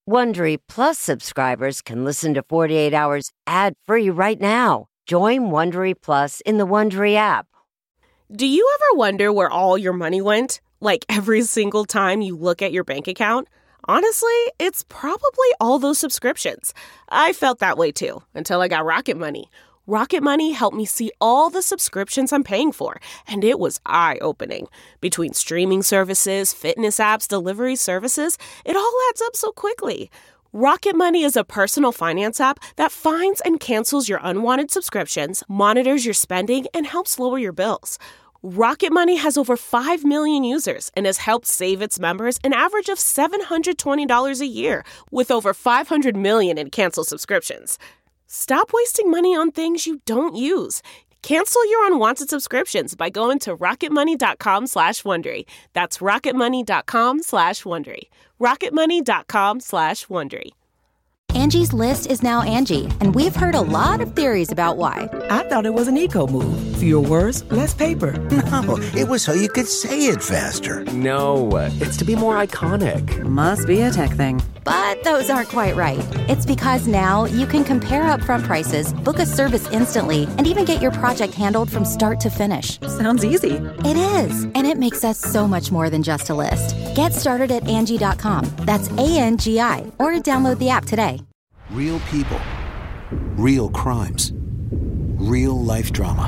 Wondery Plus subscribers can listen to 48 Hours ad-free right now. Join Wondery Plus in the Wondery app. Do you ever wonder where all your money went? Like every single time you look at your bank account? Honestly, it's probably all those subscriptions. I felt that way too, until I got Rocket Money. Rocket Money helped me see all the subscriptions I'm paying for, and it was eye-opening. Between streaming services, fitness apps, delivery services, it all adds up so quickly. Rocket Money is a personal finance app that finds and cancels your unwanted subscriptions, monitors your spending, and helps lower your bills. Rocket Money has over 5 million users and has helped save its members an average of $720 a year, with over 500 million in canceled subscriptions. Stop wasting money on things you don't use. Cancel your unwanted subscriptions by going to rocketmoney.com/Wondery. That's rocketmoney.com/Wondery. rocketmoney.com/Wondery. Angie's List is now Angie, and we've heard a lot of theories about why. I thought it was an eco move. Fewer words, less paper. No, it was so you could say it faster. No, it's to be more iconic. Must be a tech thing. But those aren't quite right. It's because now you can compare upfront prices, book a service instantly, and even get your project handled from start to finish. Sounds easy. It is, and it makes us so much more than just a list. Get started at Angie.com. That's ANGI, or download the app today. Real people, real crimes, real life drama.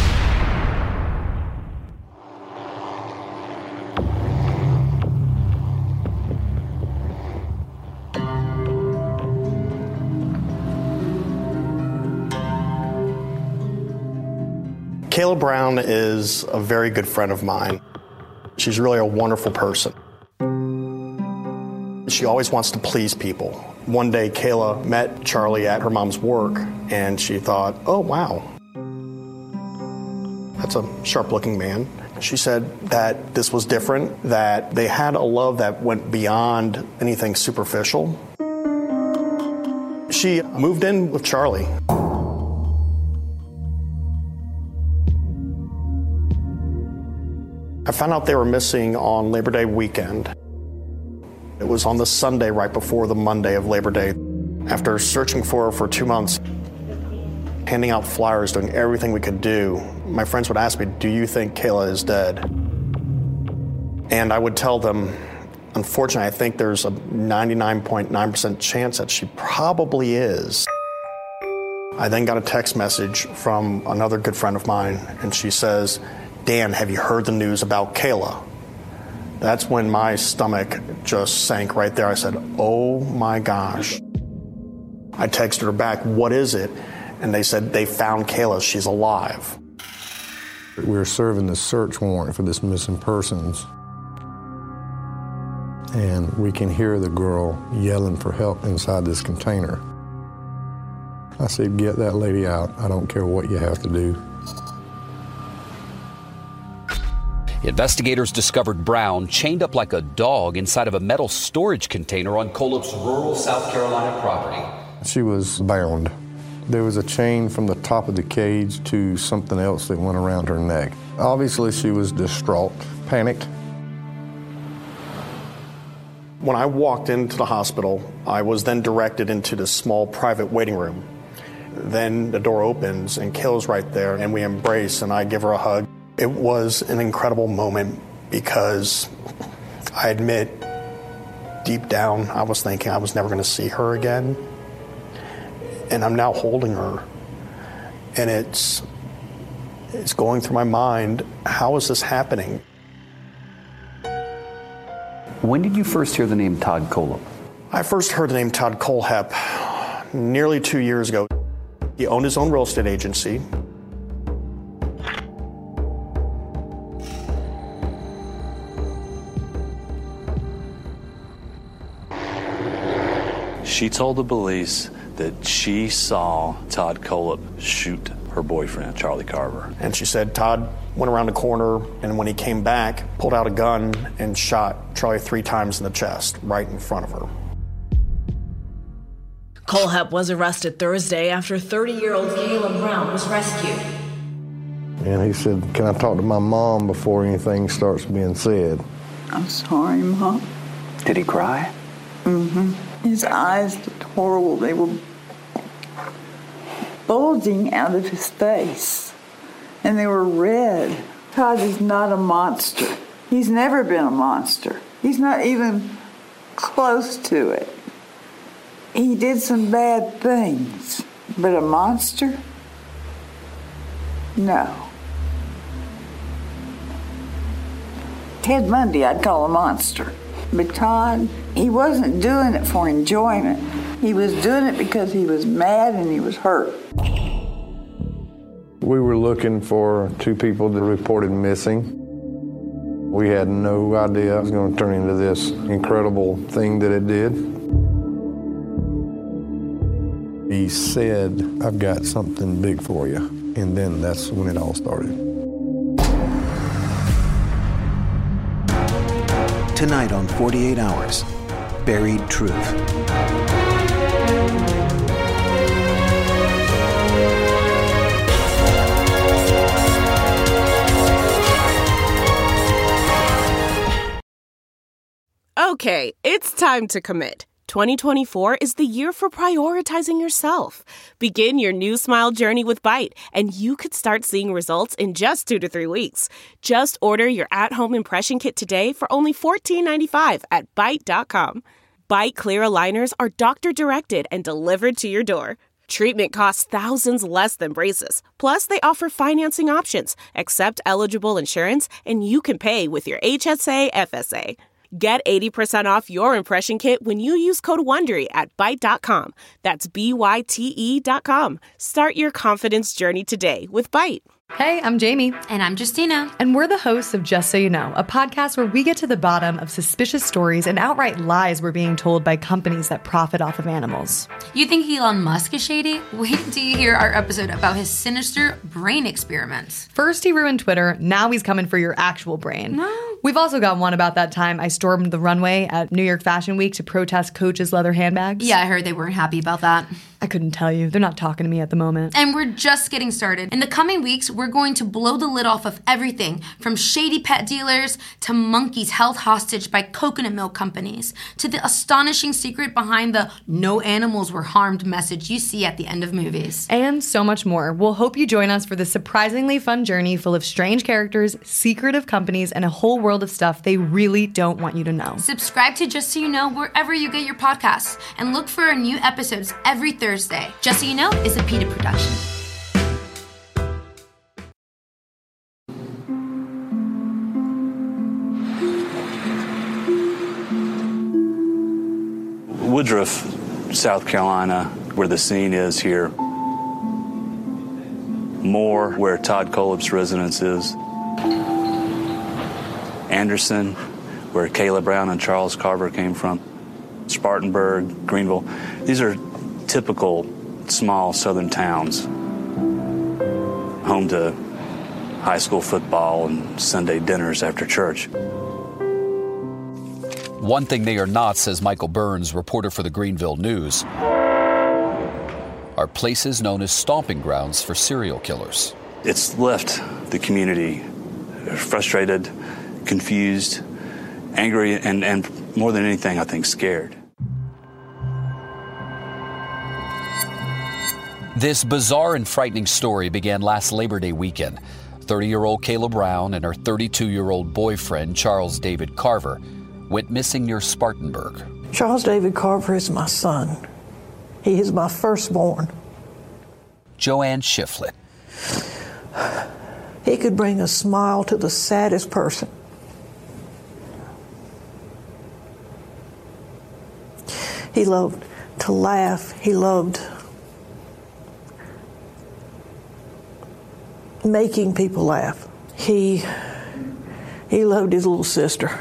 Kayla Brown is a very good friend of mine. She's really a wonderful person. She always wants to please people. One day, Kayla met Charlie at her mom's work, and she thought, oh, wow, that's a sharp-looking man. She said that this was different, that they had a love that went beyond anything superficial. She moved in with Charlie. I found out they were missing on Labor Day weekend. It was on the Sunday right before the Monday of Labor Day. After searching for her for 2 months, handing out flyers, doing everything we could do, my friends would ask me, do you think Kayla is dead? And I would tell them, unfortunately, I think there's a 99.9% chance that she probably is. I then got a text message from another good friend of mine, and she says, Dan, have you heard the news about Kayla? That's when my stomach just sank right there. I said, oh my gosh. I texted her back, what is it? And they said, they found Kayla, she's alive. We're serving the search warrant for this missing persons. And we can hear the girl yelling for help inside this container. I said, get that lady out. I don't care what you have to do. Investigators discovered Brown chained up like a dog inside of a metal storage container on Colop's rural South Carolina property. She was bound. There was a chain from the top of the cage to something else that went around her neck. Obviously, she was distraught, panicked. When I walked into the hospital, I was then directed into this small private waiting room. Then the door opens and Kayla's right there, and we embrace, and I give her a hug. It was an incredible moment because I admit, deep down, I was thinking I was never going to see her again. And I'm now holding her. And it's going through my mind, how is this happening? When did you first hear the name Todd Kolep? I first heard the name Todd Kolep nearly 2 years ago. He owned his own real estate agency. She told the police that she saw Todd Kolep shoot her boyfriend, Charlie Carver. And she said Todd went around the corner, and when he came back, pulled out a gun and shot Charlie 3 times in the chest, right in front of her. Kolep was arrested Thursday after 30-year-old Kayla Brown was rescued. And he said, can I talk to my mom before anything starts being said? I'm sorry, Mom. Did he cry? Mm-hmm. His eyes looked horrible. They were bulging out of his face, and they were red. Todd is not a monster. He's never been a monster. He's not even close to it. He did some bad things, but a monster? No. Ted Bundy, I'd call a monster. But Todd, he wasn't doing it for enjoyment. He was doing it because he was mad and he was hurt. We were looking for 2 people that reported missing. We had no idea it was going to turn into this incredible thing that it did. He said, "I've got something big for you." And then that's when it all started. Tonight on 48 Hours, Buried Truth. Okay, it's time to commit. 2024 is the year for prioritizing yourself. Begin your new smile journey with Byte, and you could start seeing results in just 2 to 3 weeks. Just order your at-home impression kit today for only $14.95 at Byte.com. Byte clear aligners are doctor-directed and delivered to your door. Treatment costs thousands less than braces. Plus, they offer financing options, accept eligible insurance, and you can pay with your HSA, FSA. Get 80% off your impression kit when you use code WONDERY at Byte.com. That's BYTE.com. Start your confidence journey today with Byte. Hey, I'm Jamie. And I'm Justina. And we're the hosts of Just So You Know, a podcast where we get to the bottom of suspicious stories and outright lies we're being told by companies that profit off of animals. You think Elon Musk is shady? Wait till you hear our episode about his sinister brain experiments. First he ruined Twitter, now he's coming for your actual brain. No. We've also got one about that time I stormed the runway at New York Fashion Week to protest Coach's leather handbags. Yeah, I heard they weren't happy about that. I couldn't tell you. They're not talking to me at the moment. And we're just getting started. In the coming weeks, we're going to blow the lid off of everything from shady pet dealers to monkeys held hostage by coconut milk companies to the astonishing secret behind the "no animals were harmed" message you see at the end of movies. And so much more. We'll hope you join us for this surprisingly fun journey full of strange characters, secretive companies, and a whole world of stuff they really don't want you to know. Subscribe to Just So You Know wherever you get your podcasts and look for our new episodes every Thursday. Just So You Know is a PETA production. Woodruff, South Carolina, where the scene is here. Moore, where Todd Kolop's residence is. Anderson, where Kayla Brown and Charles Carver came from. Spartanburg, Greenville. These are typical small southern towns, home to high school football and Sunday dinners after church. One thing they are not, says Michael Burns, reporter for the Greenville News, are places known as stomping grounds for serial killers. It's left the community frustrated, confused, angry, and more than anything, I think, scared. This bizarre and frightening story began last Labor Day weekend. 30-year-old Kayla Brown and her 32-year-old boyfriend, Charles David Carver, went missing near Spartanburg. Charles David Carver is my son. He is my firstborn. Joanne Shiflett. He could bring a smile to the saddest person. He loved to laugh. He loved making people laugh. He loved his little sister.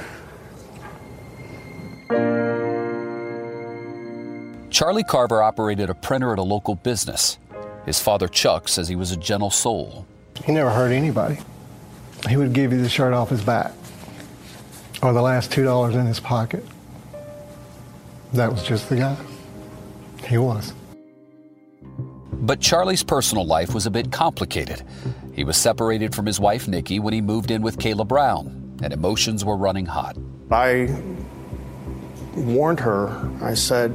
Charlie Carver operated a printer at a local business. His father, Chuck, says he was a gentle soul. He never hurt anybody. He would give you the shirt off his back or the last $2 in his pocket. That was just the guy. He was. But Charlie's personal life was a bit complicated. He was separated from his wife, Nikki, when he moved in with Kayla Brown, and emotions were running hot. I warned her. I said,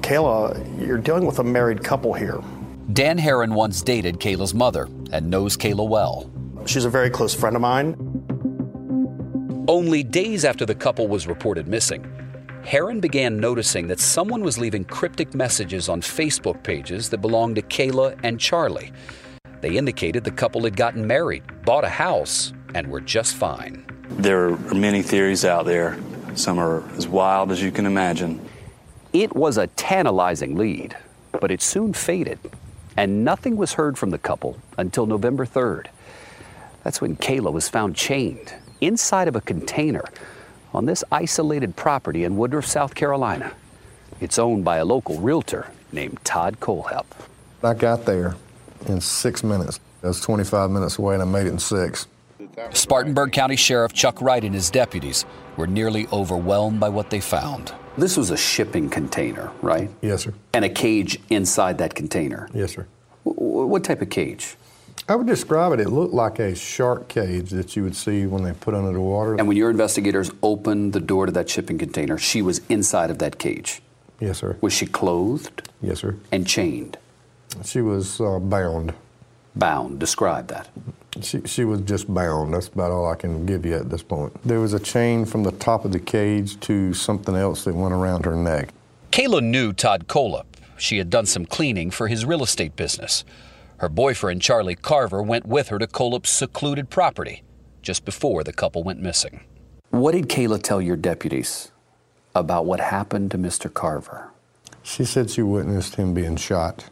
Kayla, you're dealing with a married couple here. Dan Herron once dated Kayla's mother and knows Kayla well. She's a very close friend of mine. Only days after the couple was reported missing, Herron began noticing that someone was leaving cryptic messages on Facebook pages that belonged to Kayla and Charlie. They indicated the couple had gotten married, bought a house, and were just fine. There are many theories out there. Some are as wild as you can imagine. It was a tantalizing lead, but it soon faded, and nothing was heard from the couple until November 3rd. That's when Kayla was found chained inside of a container on this isolated property in Woodruff, South Carolina. It's owned by a local realtor named Todd Kohlhepp. I got there in 6 minutes. I was 25 minutes away and I made it in 6. Spartanburg County Sheriff Chuck Wright and his deputies were nearly overwhelmed by what they found. This was a shipping container, right? Yes, sir. And a cage inside that container? Yes, sir. What type of cage? I would describe it, it looked like a shark cage that you would see when they put under the water. And when your investigators opened the door to that shipping container, she was inside of that cage? Yes, sir. Was she clothed? Yes, sir. And chained? She was bound. Bound. Describe that. She was just bound. That's about all I can give you at this point. There was a chain from the top of the cage to something else that went around her neck. Kayla knew Todd Kohlhepp. She had done some cleaning for his real estate business. Her boyfriend, Charlie Carver, went with her to Kohlhepp's secluded property just before the couple went missing. What did Kayla tell your deputies about what happened to Mr. Carver? She said she witnessed him being shot.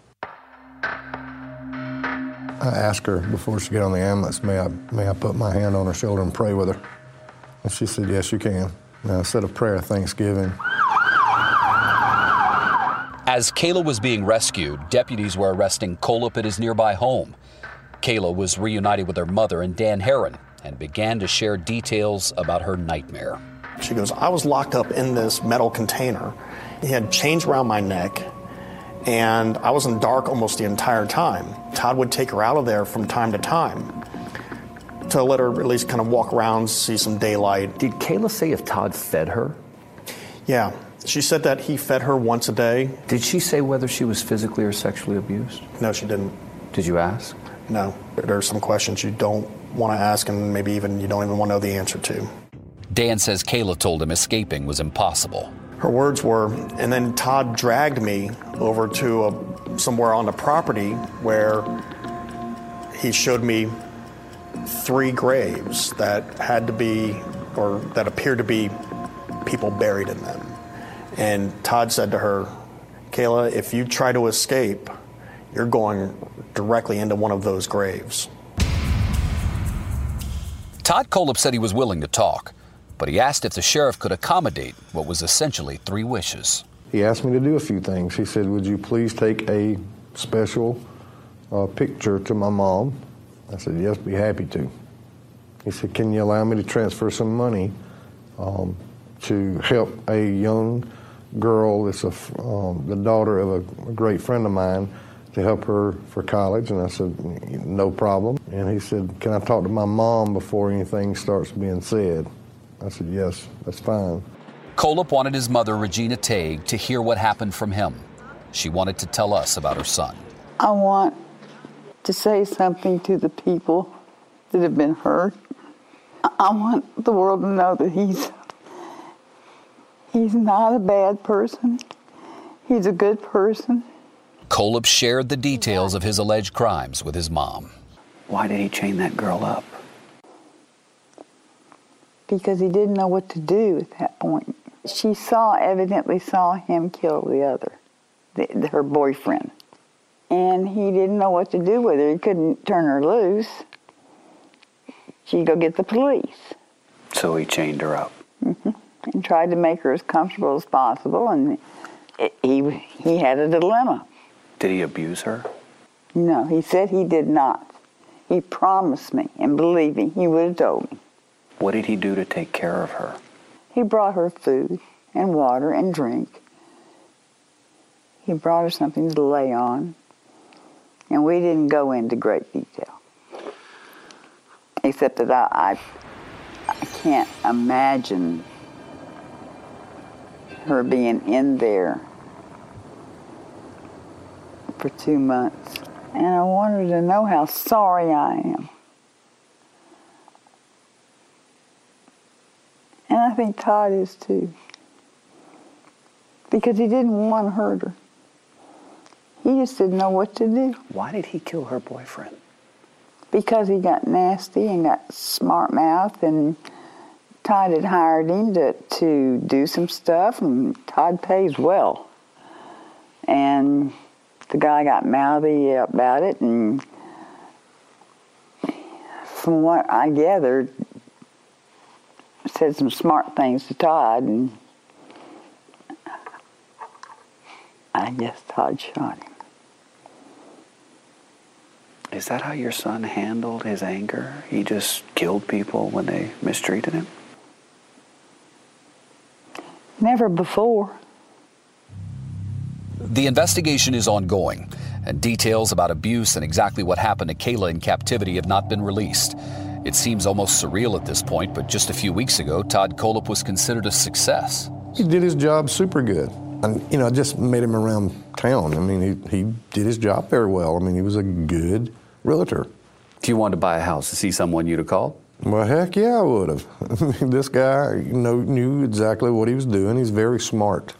I asked her before she got on the ambulance, may I put my hand on her shoulder and pray with her? And she said, yes, you can. And I said a prayer of thanksgiving. As Kayla was being rescued, deputies were arresting Kohlhepp at his nearby home. Kayla was reunited with her mother and Dan Herron and began to share details about her nightmare. She goes, I was locked up in this metal container. He had chains around my neck, and I was in the dark almost the entire time. Todd would take her out of there from time to time to let her at least kind of walk around, see some daylight. Did Kayla say if Todd fed her? Yeah. She said that he fed her once a day. Did she say whether she was physically or sexually abused? No, she didn't. Did you ask? No. There are some questions you don't want to ask and maybe even you don't even want to know the answer to. Dan says Kayla told him escaping was impossible. Her words were, and then Todd dragged me over to somewhere on the property where he showed me 3 graves that had to be, or that appeared to be people buried in them. And Todd said to her, Kayla, if you try to escape, you're going directly into one of those graves. Todd Kohlhepp said he was willing to talk, but he asked if the sheriff could accommodate what was essentially 3 wishes. He asked me to do a few things. He said, would you please take a special picture to my mom? I said, yes, be happy to. He said, can you allow me to transfer some money to help a young girl that's the daughter of a great friend of mine, to help her for college? And I said, no problem. And he said, can I talk to my mom before anything starts being said? I said, yes, that's fine. Kohlhepp wanted his mother, Regina Tague, to hear what happened from him. She wanted to tell us about her son. I want to say something to the people that have been hurt. I want the world to know that he's not a bad person. He's a good person. Kohlhepp shared the details of his alleged crimes with his mom. Why did he chain that girl up? Because he didn't know what to do at that point. She evidently saw him kill the other, her boyfriend. And he didn't know what to do with her. He couldn't turn her loose. She'd go get the police. So he chained her up. Mm-hmm. And tried to make her as comfortable as possible, and he had a dilemma. Did he abuse her? No, he said he did not. He promised me, and believe me, he would have told me. What did he do to take care of her? He brought her food and water and drink. He brought her something to lay on, and we didn't go into great detail. Except that I can't imagine her being in there for 2 months, and I want her to know how sorry I am. And I think Todd is too, because he didn't want to hurt her. He just didn't know what to do. Why did he kill her boyfriend? Because he got nasty and got smart mouth, and Todd had hired him to do some stuff, and Todd pays well. And the guy got mouthy about it, and from what I gathered, said some smart things to Todd, and I guess Todd shot him. Is that how your son handled his anger? He just killed people when they mistreated him? Never before. The investigation is ongoing, and details about abuse and exactly what happened to Kayla in captivity have not been released. It seems almost surreal at this point, but just a few weeks ago, Todd Kohlhepp was considered a success. He did his job super good. And, I just met him around town. I mean, he did his job very well. I mean, he was a good realtor. If you wanted to buy a house, is he someone you'd have called? Well, heck yeah, I would have. This guy knew exactly what he was doing. He's very smart.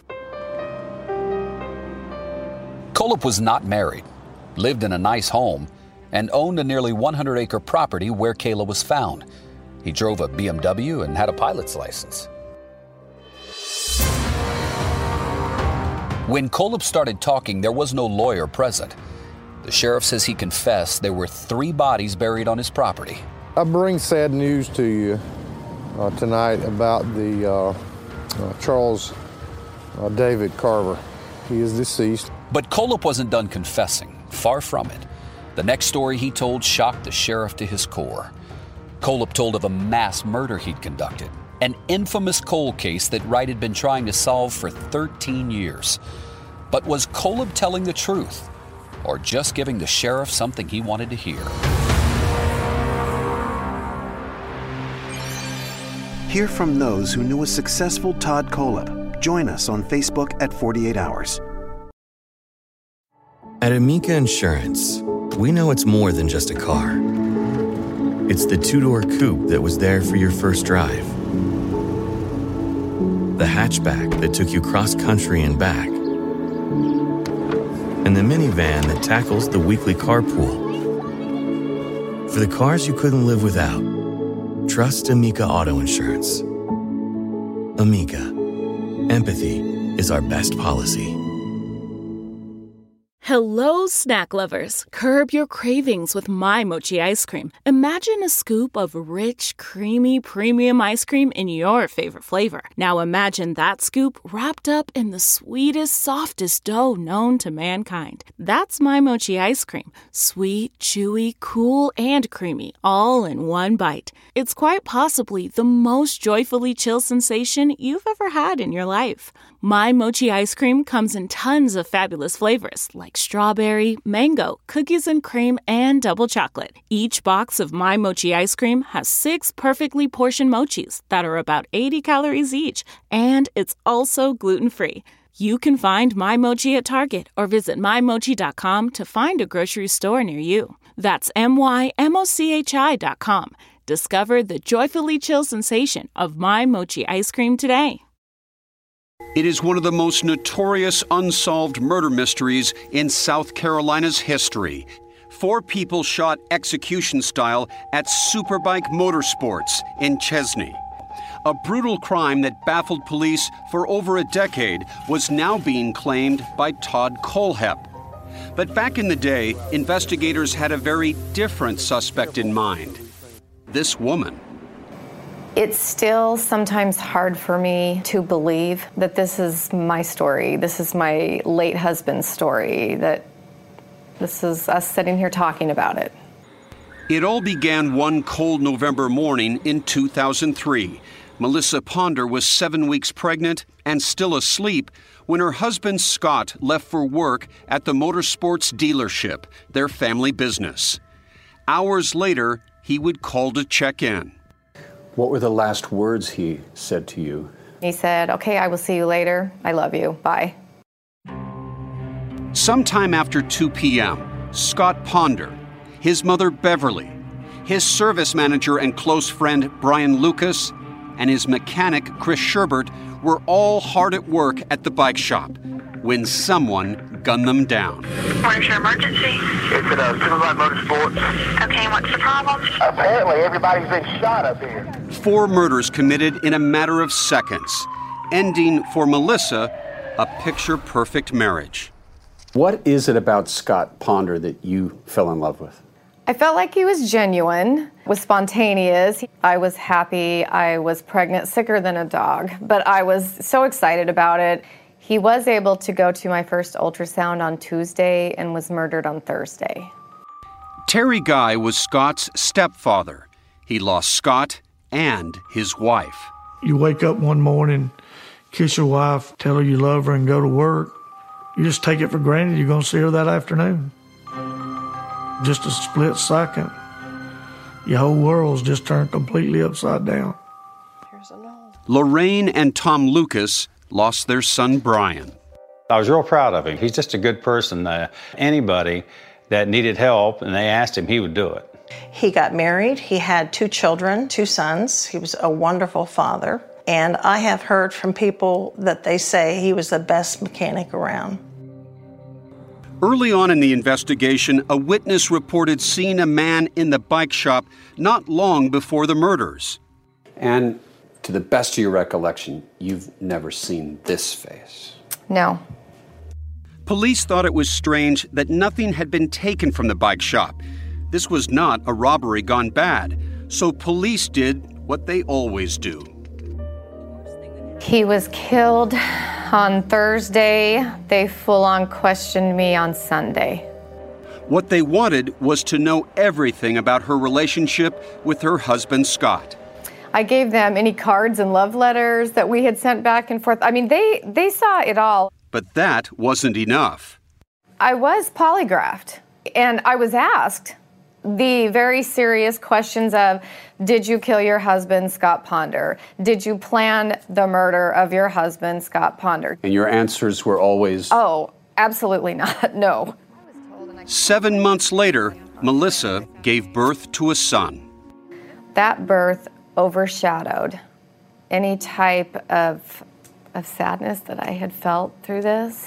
Kohlhepp was not married, lived in a nice home, and owned a nearly 100-acre property where Kayla was found. He drove a BMW and had a pilot's license. When Kohlhepp started talking, there was no lawyer present. The sheriff says he confessed there were 3 bodies buried on his property. I bring sad news to you tonight about the Charles David Carver. He is deceased. But Kohlhepp wasn't done confessing. Far from it. The next story he told shocked the sheriff to his core. Kohlhepp told of a mass murder he'd conducted, an infamous cold case that Wright had been trying to solve for 13 years. But was Kohlhepp telling the truth, or just giving the sheriff something he wanted to hear? Hear from those who knew a successful Todd Kohlhepp. Join us on Facebook at 48 Hours. At Amica Insurance, we know it's more than just a car. It's the 2-door coupe that was there for your first drive, the hatchback that took you cross-country and back, and the minivan that tackles the weekly carpool. For the cars you couldn't live without, trust Amica Auto Insurance. Amica. Empathy is our best policy. Hello, snack lovers. Curb your cravings with My Mochi ice cream. Imagine a scoop of rich, creamy, premium ice cream in your favorite flavor. Now imagine that scoop wrapped up in the sweetest, softest dough known to mankind. That's My Mochi ice cream. Sweet, chewy, cool, and creamy, all in one bite. It's quite possibly the most joyfully chill sensation you've ever had in your life. My Mochi ice cream comes in tons of fabulous flavors like strawberry, mango, cookies and cream, and double chocolate. Each box of My Mochi ice cream has 6 perfectly portioned mochis that are about 80 calories each, and it's also gluten-free. You can find My Mochi at Target or visit mymochi.com to find a grocery store near you. That's mymochi.com. Discover the joyfully chill sensation of My Mochi ice cream today. It is one of the most notorious unsolved murder mysteries in South Carolina's history. 4 people shot execution style at Superbike Motorsports in Chesney. A brutal crime that baffled police for over a decade was now being claimed by Todd Kohlhepp. But back in the day, investigators had a very different suspect in mind. This woman. It's still sometimes hard for me to believe that this is my story. This is my late husband's story, that this is us sitting here talking about it. It all began one cold November morning in 2003. Melissa Ponder was 7 weeks pregnant and still asleep when her husband Scott left for work at the motorsports dealership, their family business. Hours later, he would call to check in. What were the last words he said to you? He said, "Okay, I will see you later. I love you. Bye." Sometime after 2 p.m., Scott Ponder, his mother Beverly, his service manager and close friend Brian Lucas, and his mechanic Chris Sherbert were all hard at work at the bike shop when someone gunned them down. What is your emergency? It's at Superbike Motorsports. Okay, what's the problem? Apparently everybody's been shot up here. 4 murders committed in a matter of seconds, ending for Melissa a picture-perfect marriage. What is it about Scott Ponder that you fell in love with? I felt like he was genuine, was spontaneous. I was happy. I was pregnant, sicker than a dog, but I was so excited about it. He was able to go to my first ultrasound on Tuesday and was murdered on Thursday. Terry Guy was Scott's stepfather. He lost Scott and his wife. You wake up one morning, kiss your wife, tell her you love her, and go to work. You just take it for granted you're going to see her that afternoon. Just a split second. Your whole world's just turned completely upside down. Lorraine and Tom Lucas lost their son Brian. I was real proud of him. He's just a good person. Anybody that needed help and they asked him, he would do it. He got married. He had 2 children, 2 sons. He was a wonderful father. And I have heard from people that they say he was the best mechanic around. Early on in the investigation, a witness reported seeing a man in the bike shop not long before the murders. And to the best of your recollection, you've never seen this face. No. Police thought it was strange that nothing had been taken from the bike shop. This was not a robbery gone bad, so police did what they always do. He was killed on Thursday. They full-on questioned me on Sunday. What they wanted was to know everything about her relationship with her husband, Scott. I gave them any cards and love letters that we had sent back and forth. I mean, they saw it all. But that wasn't enough. I was polygraphed, and I was asked the very serious questions of, did you kill your husband, Scott Ponder? Did you plan the murder of your husband, Scott Ponder? And your answers were always... Oh, absolutely not, no. 7 months later, Melissa gave birth to a son. That birth overshadowed any type of sadness that I had felt through this.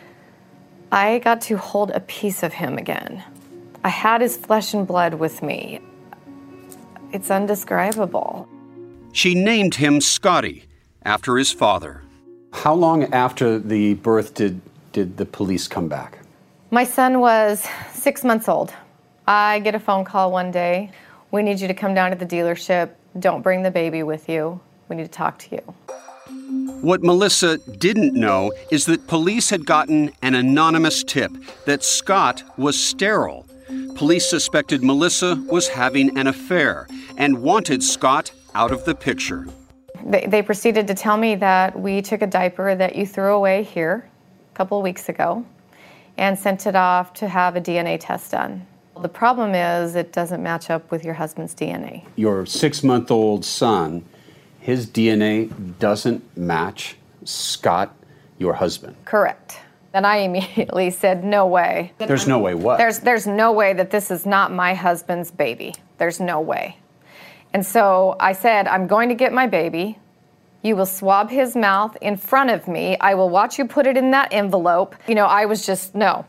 I got to hold a piece of him again. I had his flesh and blood with me. It's indescribable. She named him Scotty, after his father. How long after the birth did the police come back? My son was 6 months old. I get a phone call one day. We need you to come down to the dealership. Don't bring the baby with you. We need to talk to you. What Melissa didn't know is that police had gotten an anonymous tip that Scott was sterile. Police suspected Melissa was having an affair and wanted Scott out of the picture. They proceeded to tell me that we took a diaper that you threw away here a couple of weeks ago and sent it off to have a DNA test done. The problem is it doesn't match up with your husband's DNA. Your 6-month-old son, his DNA doesn't match Scott, your husband. Correct. And I immediately said, no way. There's no way what? There's no way that this is not my husband's baby. There's no way. And so I said, I'm going to get my baby. You will swab his mouth in front of me. I will watch you put it in that envelope. You know, I was just, no.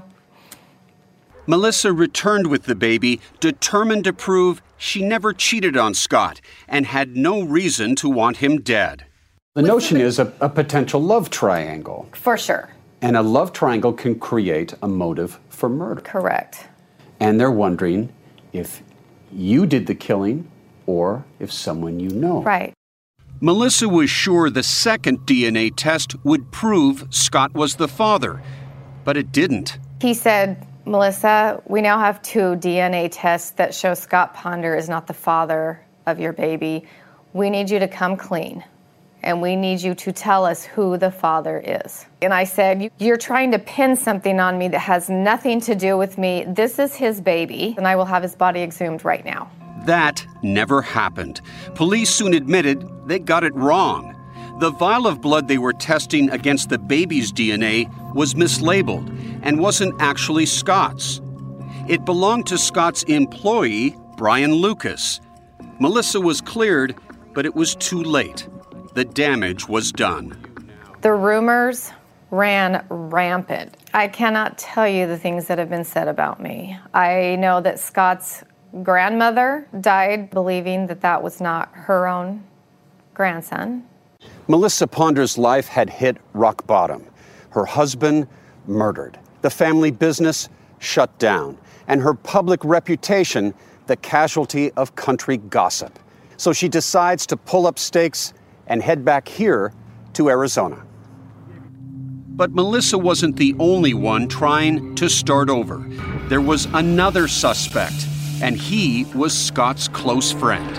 Melissa returned with the baby, determined to prove she never cheated on Scott and had no reason to want him dead. The notion is a potential love triangle. For sure. And a love triangle can create a motive for murder. Correct. And they're wondering if you did the killing or if someone you know. Right. Melissa was sure the second DNA test would prove Scott was the father, but it didn't. He said, Melissa, we now have 2 DNA tests that show Scott Ponder is not the father of your baby. We need you to come clean, and we need you to tell us who the father is. And I said, you're trying to pin something on me that has nothing to do with me. This is his baby, and I will have his body exhumed right now. That never happened. Police soon admitted they got it wrong. The vial of blood they were testing against the baby's DNA was mislabeled and wasn't actually Scott's. It belonged to Scott's employee, Brian Lucas. Melissa was cleared, but it was too late. The damage was done. The rumors ran rampant. I cannot tell you the things that have been said about me. I know that Scott's grandmother died believing that that was not her own grandson. Melissa Ponder's life had hit rock bottom. Her husband murdered. The family business shut down. And her public reputation the casualty of country gossip. So she decides to pull up stakes and head back here to Arizona. But Melissa wasn't the only one trying to start over. There was another suspect, and he was Scott's close friend.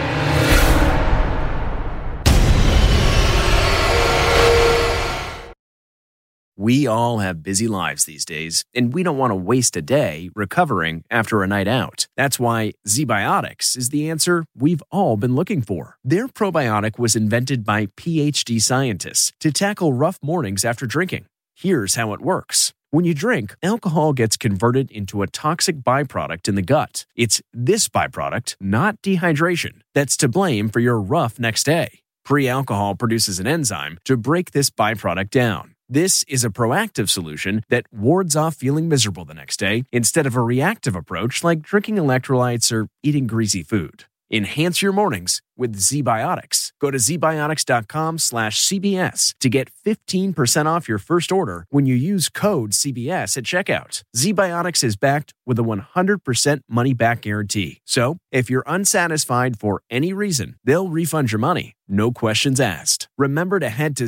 We all have busy lives these days, and we don't want to waste a day recovering after a night out. That's why ZBiotics is the answer we've all been looking for. Their probiotic was invented by PhD scientists to tackle rough mornings after drinking. Here's how it works. When you drink, alcohol gets converted into a toxic byproduct in the gut. It's this byproduct, not dehydration, that's to blame for your rough next day. Pre-alcohol produces an enzyme to break this byproduct down. This is a proactive solution that wards off feeling miserable the next day instead of a reactive approach like drinking electrolytes or eating greasy food. Enhance your mornings with ZBiotics. Go to zbiotics.com/CBS to get 15% off your first order when you use code CBS at checkout. ZBiotics is backed with a 100% money-back guarantee. So, if you're unsatisfied for any reason, they'll refund your money. No questions asked. Remember to head to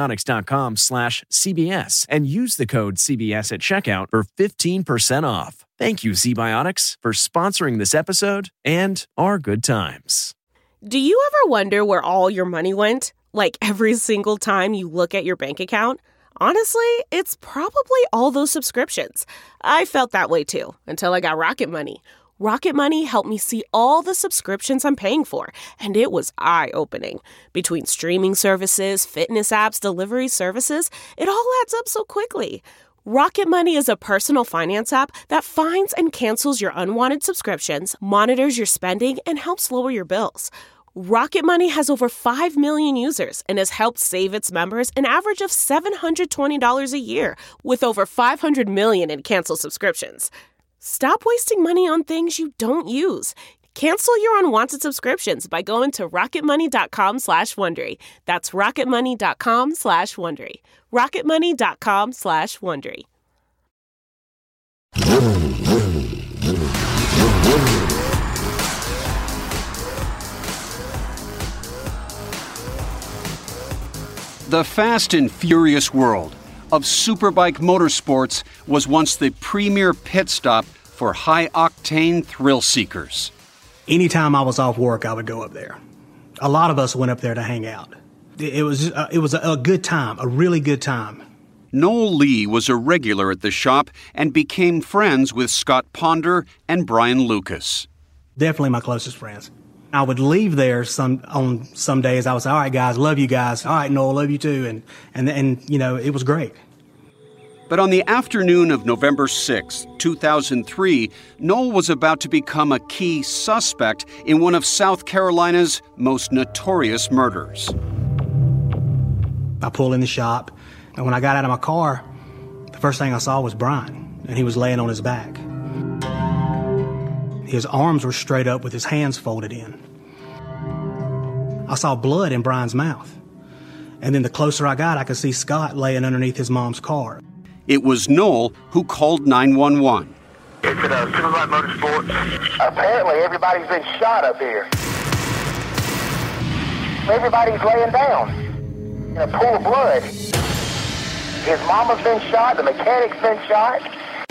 zbiotics.com/CBS and use the code CBS at checkout for 15% off. Thank you, ZBiotics, for sponsoring this episode and our good times. Do you ever wonder where all your money went? Like every single time you look at your bank account? Honestly, it's probably all those subscriptions. I felt that way too, until I got Rocket Money. Rocket Money helped me see all the subscriptions I'm paying for, and it was eye-opening. Between streaming services, fitness apps, delivery services, it all adds up so quickly. Rocket Money is a personal finance app that finds and cancels your unwanted subscriptions, monitors your spending, and helps lower your bills. Rocket Money has over 5 million users and has helped save its members an average of $720 a year, with over 500 million in canceled subscriptions. Stop wasting money on things you don't use. Cancel your unwanted subscriptions by going to rocketmoney.com/Wondery. That's rocketmoney.com/Wondery. rocketmoney.com/Wondery. The fast and furious world of Superbike Motorsports was once the premier pit stop for high-octane thrill seekers. Anytime I was off work, I would go up there. A lot of us went up there to hang out. It was a good time, a really good time. Noel Lee was a regular at the shop and became friends with Scott Ponder and Brian Lucas. Definitely my closest friends. I would leave there on some days. I would say, all right, guys, love you guys. All right, Noel, love you too. And you know, it was great. But on the afternoon of November 6, 2003, Noel was about to become a key suspect in one of South Carolina's most notorious murders. I pulled in the shop, and when I got out of my car, the first thing I saw was Brian, and he was laying on his back. His arms were straight up with his hands folded in. I saw blood in Brian's mouth. And then the closer I got, I could see Scott laying underneath his mom's car. It was Noel who called 911. It's at Superbike Motorsports. Apparently everybody's been shot up here. Everybody's laying down in a pool of blood. His mama's been shot, the mechanic's been shot.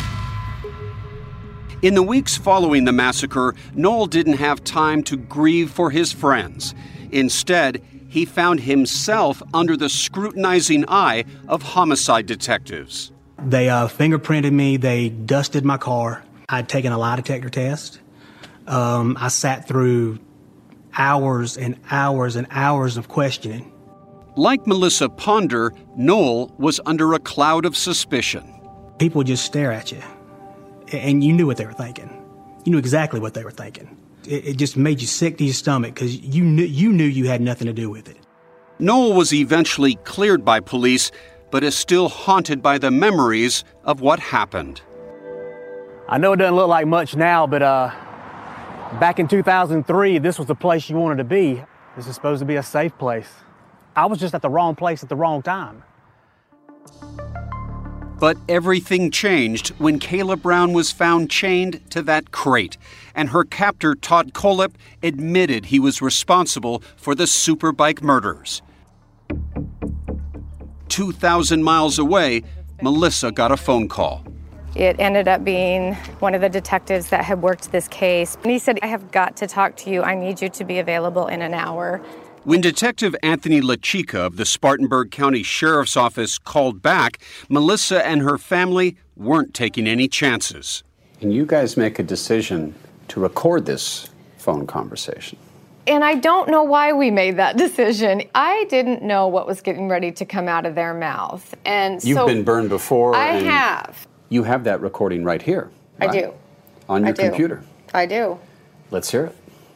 In the weeks following the massacre, Noel didn't have time to grieve for his friends. Instead, he found himself under the scrutinizing eye of homicide detectives. They fingerprinted me. They dusted my car. I'd taken a lie detector test. I sat through hours and hours and hours of questioning. Like Melissa Ponder, Noel was under a cloud of suspicion. People would just stare at you, and you knew what they were thinking. You knew exactly what they were thinking. It just made you sick to your stomach because you knew you had nothing to do with it. Noel was eventually cleared by police, but is still haunted by the memories of what happened. I know it doesn't look like much now, but back in 2003, this was the place you wanted to be. This is supposed to be a safe place. I was just at the wrong place at the wrong time. But everything changed when Kayla Brown was found chained to that crate, and her captor, Todd Kohlhepp, admitted he was responsible for the Superbike murders. 2,000 miles away, Melissa got a phone call. It ended up being one of the detectives that had worked this case. And he said, I have got to talk to you. I need you to be available in an hour. When Detective Anthony LaChica of the Spartanburg County Sheriff's Office called back, Melissa and her family weren't taking any chances. And you guys make a decision to record this phone conversation. And I don't know why we made that decision. I didn't know what was getting ready to come out of their mouth. And You've been burned before. I have. You have that recording right here. Right? I do. On your computer. I do. Let's hear it.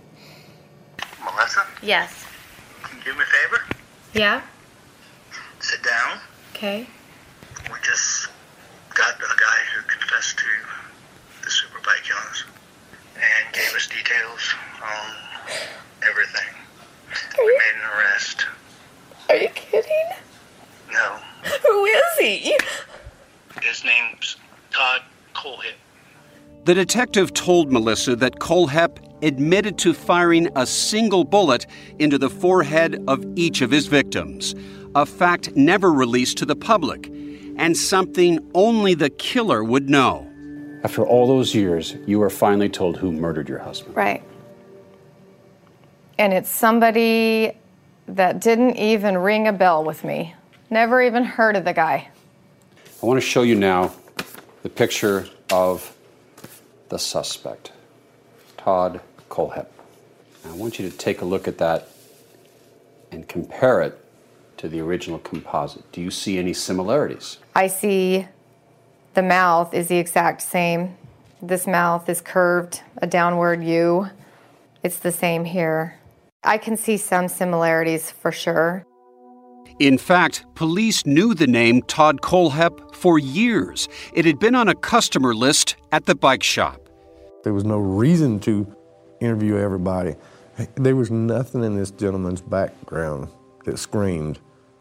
Melissa, Yes. can you do me a favor? Yeah? Sit down. Okay. We just got a guy who confessed to the Superbike killings and gave us details on everything. We made an arrest. Are you kidding? No. Who is he? His name's Todd Kohlhepp. The detective told Melissa that Kohlhepp admitted to firing a single bullet into the forehead of each of his victims, a fact never released to the public, and something only the killer would know. After all those years, you were finally told who murdered your husband. Right. And it's somebody that didn't even ring a bell with me. Never even heard of the guy. I want to show you now the picture of the suspect, Todd Kohlhepp. I want you to take a look at that and compare it to the original composite. Do you see any similarities? I see the mouth is the exact same. This mouth is curved, a downward U. It's the same here. I can see some similarities for sure. In fact, police knew the name Todd Kohlhepp for years. It had been on a customer list at the bike shop. There was no reason to interview everybody. There was nothing in this gentleman's background that screamed,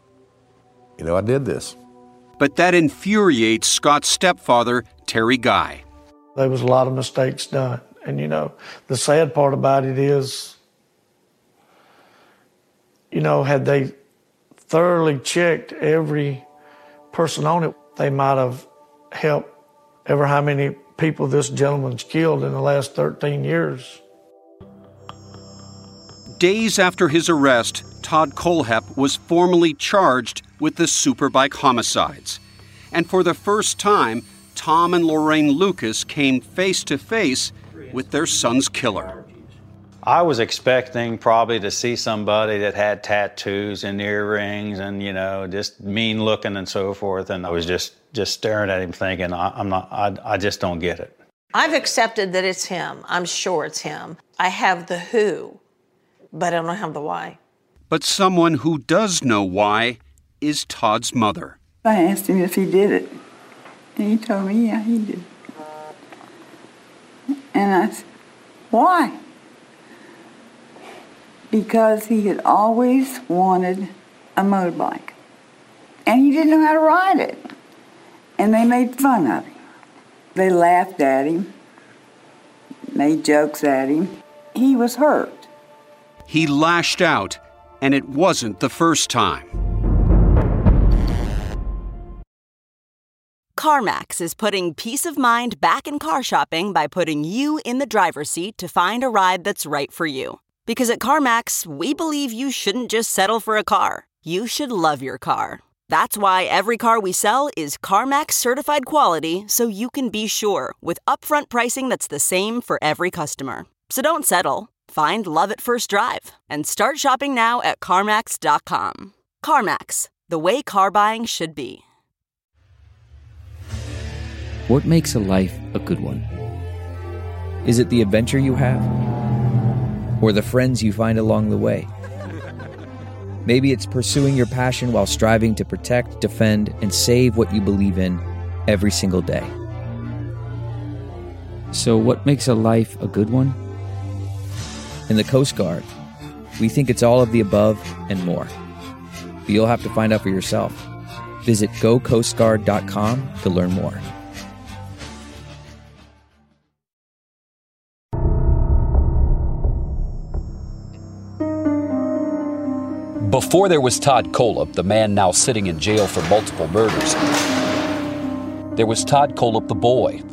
I did this. But that infuriates Scott's stepfather, Terry Guy. There was a lot of mistakes done. And, the sad part about it is, had they thoroughly checked every person on it, they might have helped ever how many people this gentleman's killed in the last 13 years. Days after his arrest, Todd Kohlhepp was formally charged with the Superbike homicides. And for the first time, Tom and Lorraine Lucas came face to face with their son's killer. I was expecting probably to see somebody that had tattoos and earrings and, just mean looking and so forth. And I was just staring at him thinking, I just don't get it. I've accepted that it's him. I'm sure it's him. I have the who, but I don't have the why. But someone who does know why is Todd's mother. I asked him if he did it, and he told me, yeah, he did. And I said, why? Because he had always wanted a motorbike, and he didn't know how to ride it. And they made fun of him. They laughed at him, made jokes at him. He was hurt. He lashed out, and it wasn't the first time. CarMax is putting peace of mind back in car shopping by putting you in the driver's seat to find a ride that's right for you. Because at CarMax, we believe you shouldn't just settle for a car. You should love your car. That's why every car we sell is CarMax certified quality, so you can be sure with upfront pricing that's the same for every customer. So don't settle. Find love at first drive and start shopping now at CarMax.com. CarMax, the way car buying should be. What makes a life a good one? Is it the adventure you have? Or the friends you find along the way? Maybe it's pursuing your passion while striving to protect, defend, and save what you believe in every single day. So what makes a life a good one? In the Coast Guard, we think it's all of the above and more. But you'll have to find out for yourself. Visit gocoastguard.com to learn more. Before there was Todd Kohlhepp, the man now sitting in jail for multiple murders, there was Todd Kohlhepp the boy.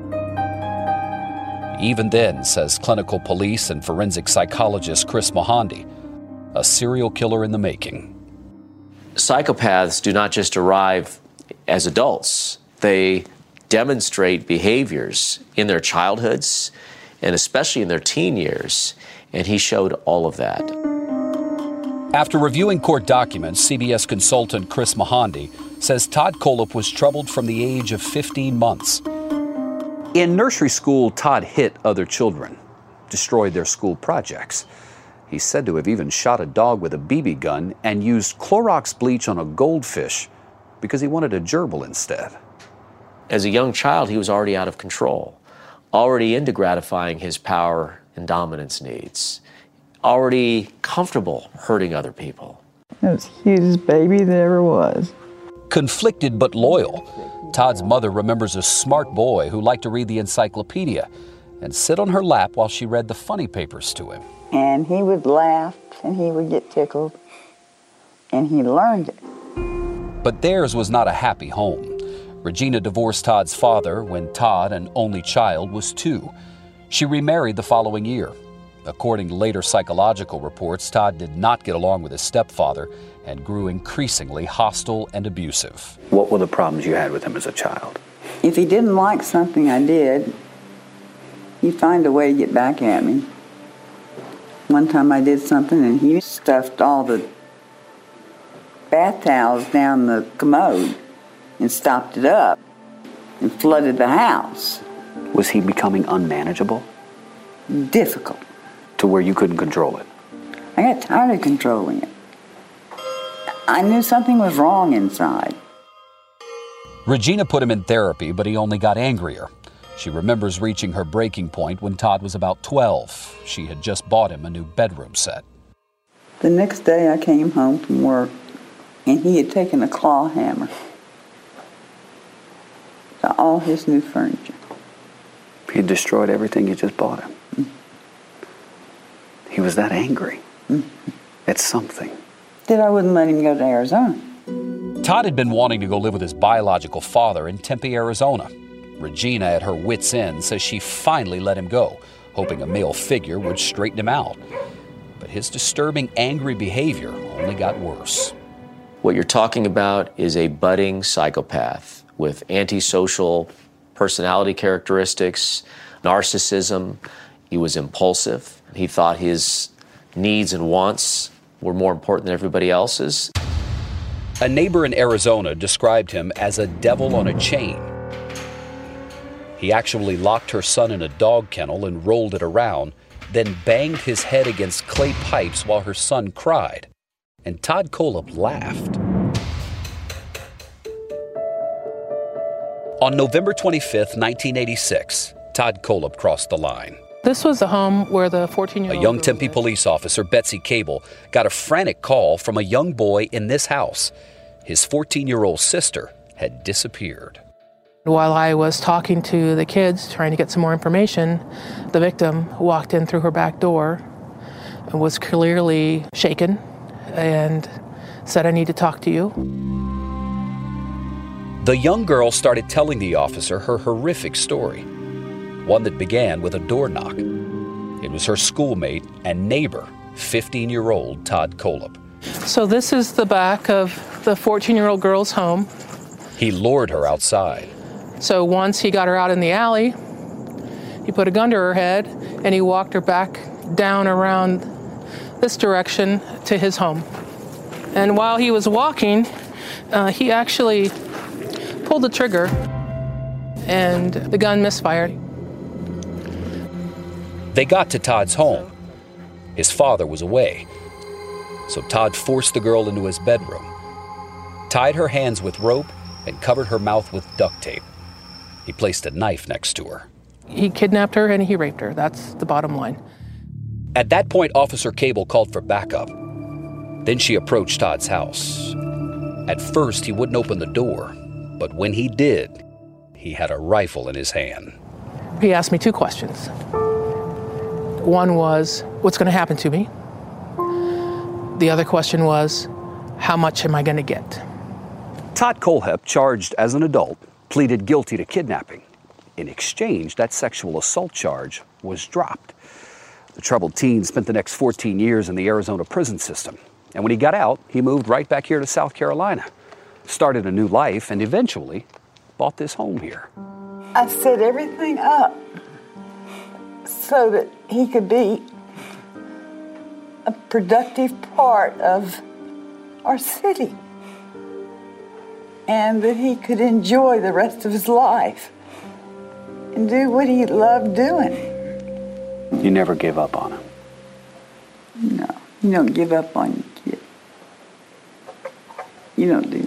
Even then, says clinical police and forensic psychologist Chris Mohandy, a serial killer in the making. Psychopaths do not just arrive as adults. They demonstrate behaviors in their childhoods and especially in their teen years, and he showed all of that. After reviewing court documents, CBS consultant Chris Mohandy says Todd Kohlhepp was troubled from the age of 15 months. In nursery school, Todd hit other children, destroyed their school projects. He's said to have even shot a dog with a BB gun and used Clorox bleach on a goldfish because he wanted a gerbil instead. As a young child, he was already out of control, already into gratifying his power and dominance needs, already comfortable hurting other people. That was the cutest baby there ever was. Conflicted but loyal, Todd's mother remembers a smart boy who liked to read the encyclopedia and sit on her lap while she read the funny papers to him. And he would laugh and he would get tickled, and he learned it. But theirs was not a happy home. Regina divorced Todd's father when Todd, an only child, was 2. She remarried the following year. According to later psychological reports, Todd did not get along with his stepfather and grew increasingly hostile and abusive. What were the problems you had with him as a child? If he didn't like something I did, he'd find a way to get back at me. One time I did something and he stuffed all the bath towels down the commode and stopped it up and flooded the house. Was he becoming unmanageable? Difficult. To where you couldn't control it? I got tired of controlling it. I knew something was wrong inside. Regina put him in therapy, but he only got angrier. She remembers reaching her breaking point when Todd was about 12. She had just bought him a new bedroom set. The next day I came home from work and he had taken a claw hammer to all his new furniture. He had destroyed everything you just bought him. Mm-hmm. He was that angry. Mm-hmm. It's something. That I wouldn't let him go to Arizona. Todd had been wanting to go live with his biological father in Tempe, Arizona. Regina, at her wit's end, says she finally let him go, hoping a male figure would straighten him out. But his disturbing, angry behavior only got worse. What you're talking about is a budding psychopath with antisocial personality characteristics, narcissism. He was impulsive. He thought his needs and wants were more important than everybody else's. A neighbor in Arizona described him as a devil on a chain. He actually locked her son in a dog kennel and rolled it around, then banged his head against clay pipes while her son cried. And Todd Kohlhepp laughed. On November 25th, 1986, Todd Kohlhepp crossed the line. This was the home where the 14-year-old... A young Tempe police officer, Betsy Cable, got a frantic call from a young boy in this house. His 14-year-old sister had disappeared. While I was talking to the kids, trying to get some more information, the victim walked in through her back door and was clearly shaken and said, "I need to talk to you." The young girl started telling the officer her horrific story, one that began with a door knock. It was her schoolmate and neighbor, 15-year-old Todd Kohlhepp. So this is the back of the 14-year-old girl's home. He lured her outside. So once he got her out in the alley, he put a gun to her head and he walked her back down around this direction to his home. And while he was walking, he actually pulled the trigger and the gun misfired. They got to Todd's home. His father was away, so Todd forced the girl into his bedroom, tied her hands with rope, and covered her mouth with duct tape. He placed a knife next to her. He kidnapped her and he raped her. That's the bottom line. At that point, Officer Cable called for backup. Then she approached Todd's house. At first, he wouldn't open the door, but when he did, he had a rifle in his hand. He asked me 2 questions. One was, what's going to happen to me? The other question was, how much am I going to get? Todd Kohlhepp, charged as an adult, pleaded guilty to kidnapping. In exchange, that sexual assault charge was dropped. The troubled teen spent the next 14 years in the Arizona prison system. And when he got out, he moved right back here to South Carolina, started a new life, and eventually bought this home here. I set everything up so that he could be a productive part of our city and that he could enjoy the rest of his life and do what he loved doing. You never gave up on him? No, you don't give up on your kid. You don't do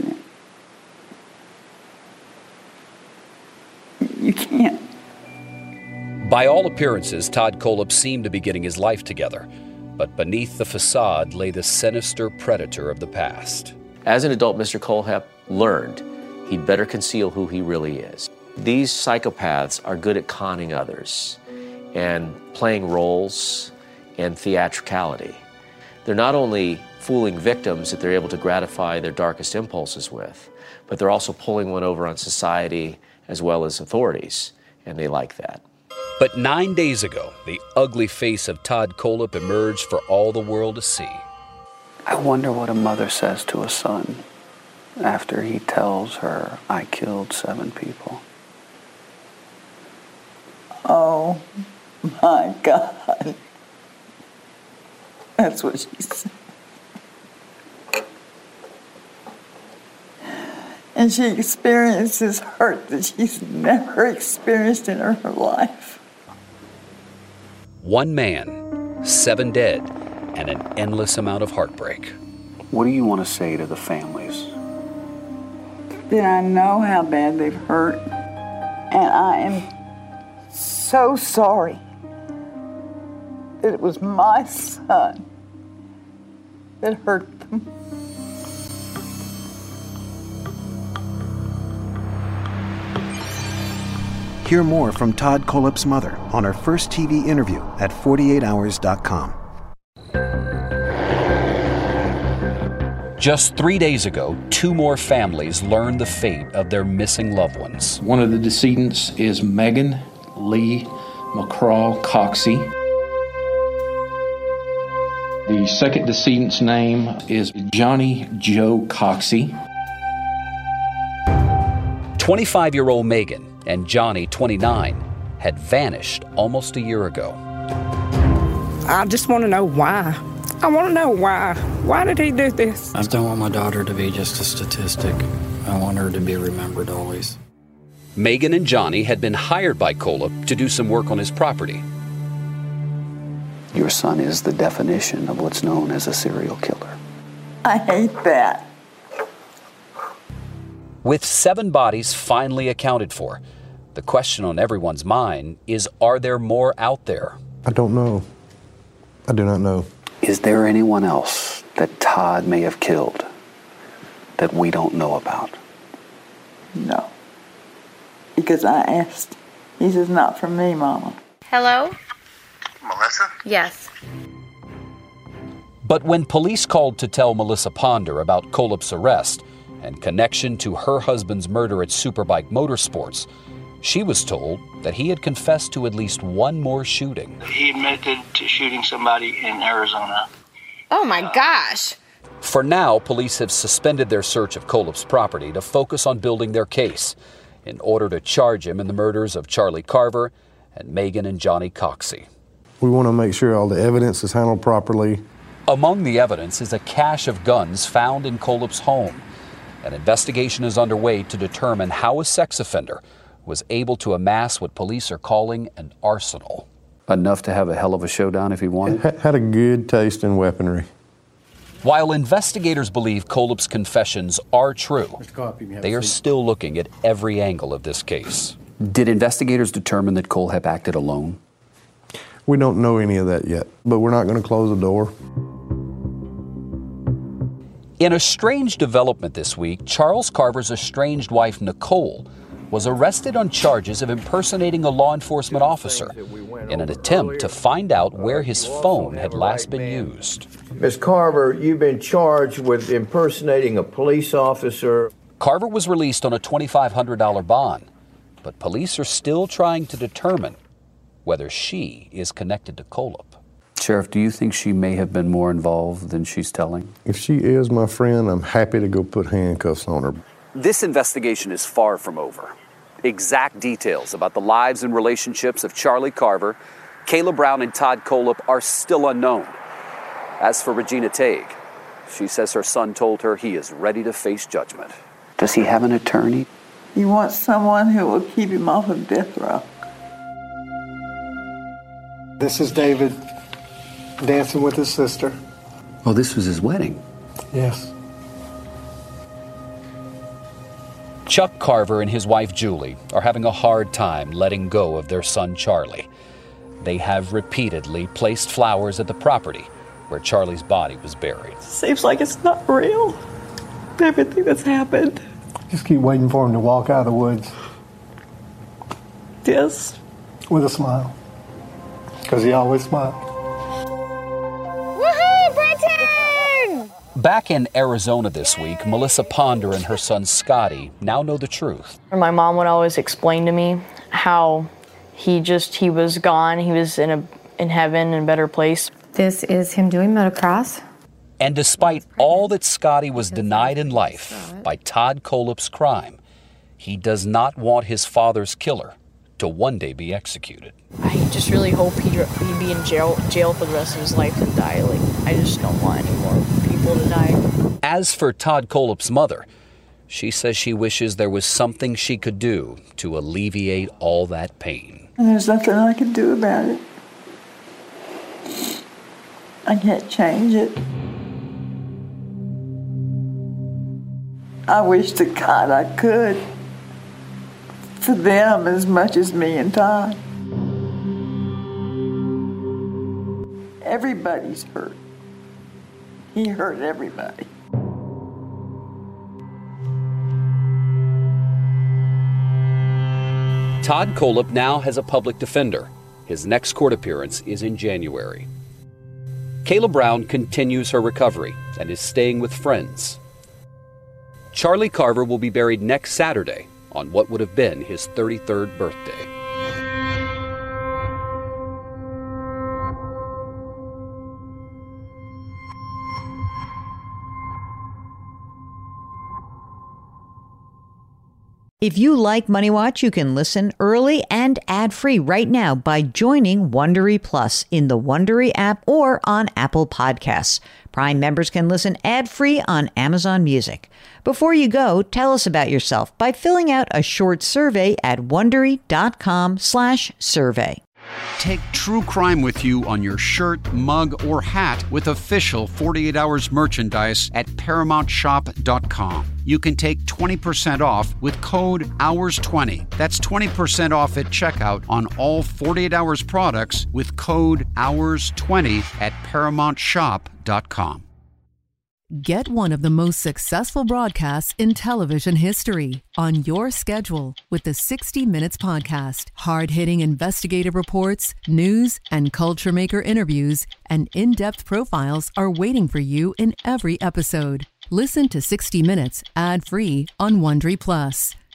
that. You can't. By all appearances, Todd Kohlhepp seemed to be getting his life together, but beneath the facade lay the sinister predator of the past. As an adult, Mr. Kohlhepp learned he'd better conceal who he really is. These psychopaths are good at conning others and playing roles and theatricality. They're not only fooling victims that they're able to gratify their darkest impulses with, but they're also pulling one over on society as well as authorities, and they like that. But 9 days ago, the ugly face of Todd Kohlhepp emerged for all the world to see. I wonder what a mother says to a son after he tells her, I killed 7 people. Oh, my God. That's what she said. And she experiences hurt that she's never experienced in her life. 1 man, 7 dead, and an endless amount of heartbreak. What do you want to say to the families? That I know how bad they've hurt, and I am so sorry that it was my son that hurt them. Hear more from Todd Kohlhepp's mother on her first TV interview at 48hours.com. Just 3 days ago, 2 more families learned the fate of their missing loved ones. One of the decedents is Megan Lee McCraw Coxey. The second decedent's name is Johnny Joe Coxey. 25-year-old Megan and Johnny, 29, had vanished almost a year ago. I just want to know why. I want to know why. Why did he do this? I don't want my daughter to be just a statistic. I want her to be remembered always. Megan and Johnny had been hired by Kohlhepp to do some work on his property. Your son is the definition of what's known as a serial killer. I hate that. With 7 bodies finally accounted for, the question on everyone's mind is, are there more out there? I don't know. I do not know. Is there anyone else that Todd may have killed that we don't know about? No. Because I asked. He says, not from me, Mama. Hello? Melissa? Yes. But when police called to tell Melissa Ponder about Kohlhepp's arrest and connection to her husband's murder at Superbike Motorsports, she was told that he had confessed to at least 1 more shooting. He admitted to shooting somebody in Arizona. Oh my gosh. For now, police have suspended their search of Kohlhepp's property to focus on building their case in order to charge him in the murders of Charlie Carver and Megan and Johnny Coxey. We want to make sure all the evidence is handled properly Among the evidence is a cache of guns found in Kohlhepp's home. An investigation is underway to determine how a sex offender was able to amass what police are calling an arsenal. Enough to have a hell of a showdown if he wanted? Had a good taste in weaponry. While investigators believe Kohlhepp's confessions are true, they are still looking at every angle of this case. Did investigators determine that Kohlhepp acted alone? We don't know any of that yet, but we're not going to close the door. In a strange development this week, Charles Carver's estranged wife, Nicole, was arrested on charges of impersonating a law enforcement officer in an attempt to find out where his phone had last been used. Ms. Carver, you've been charged with impersonating a police officer. Carver was released on a $2,500 bond, but police are still trying to determine whether she is connected to Kohlhepp. Sheriff, do you think she may have been more involved than she's telling? If she is my friend, I'm happy to go put handcuffs on her. This investigation is far from over. Exact details about the lives and relationships of Charlie Carver, Kayla Brown, and Todd Kohlhepp are still unknown. As for Regina Tague, she says her son told her he is ready to face judgment. Does he have an attorney? He wants someone who will keep him off of death row. This is David dancing with his sister. Oh, this was his wedding? Yes. Chuck Carver and his wife Julie are having a hard time letting go of their son Charlie. They have repeatedly placed flowers at the property where Charlie's body was buried. Seems like it's not real, everything that's happened. Just keep waiting for him to walk out of the woods. Yes. With a smile. Because he always smiles. Woohoo, Brenton! Back in Arizona this week, Melissa Ponder and her son Scotty now know the truth. My mom would always explain to me how he was gone. He was in heaven, in a better place. This is him doing motocross. And despite all that Scotty was denied in life by Todd Kohlhepp's crime, he does not want his father's killer to one day be executed. I just really hope he'd be in jail for the rest of his life and die. I just don't want any more people to die. As for Todd Kohlhepp's mother, she says she wishes there was something she could do to alleviate all that pain. And there's nothing I can do about it. I can't change it. I wish to God I could. For them as much as me and Todd. Everybody's hurt. He hurt everybody. Todd Kohlhepp now has a public defender. His next court appearance is in January. Kayla Brown continues her recovery and is staying with friends. Charlie Carver will be buried next Saturday on what would have been his 33rd birthday. If you like Money Watch, you can listen early and ad-free right now by joining Wondery Plus in the Wondery app or on Apple Podcasts. Prime members can listen ad-free on Amazon Music. Before you go, tell us about yourself by filling out a short survey at Wondery.com/survey. Take true crime with you on your shirt, mug, or hat with official 48 Hours merchandise at ParamountShop.com. You can take 20% off with code HOURS20. That's 20% off at checkout on all 48 Hours products with code HOURS20 at ParamountShop.com. Get one of the most successful broadcasts in television history on your schedule with the 60 Minutes Podcast. Hard-hitting investigative reports, news, and culture maker interviews, and in-depth profiles are waiting for you in every episode. Listen to 60 Minutes ad-free on Wondery Plus.